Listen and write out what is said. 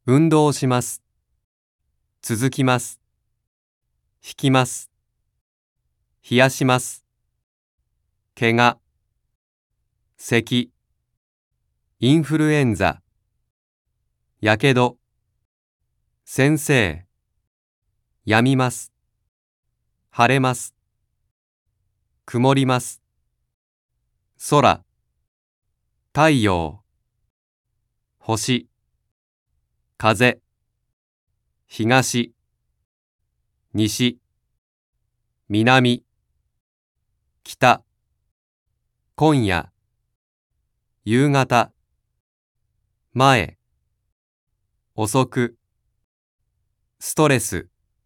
運動します。続きます。引きます。冷やします。怪我、咳、インフルエンザ、やけど、先生、やみます。晴れます。曇ります。空、太陽、星、風、東、西、南、北、今夜、夕方、前、遅く、ストレス、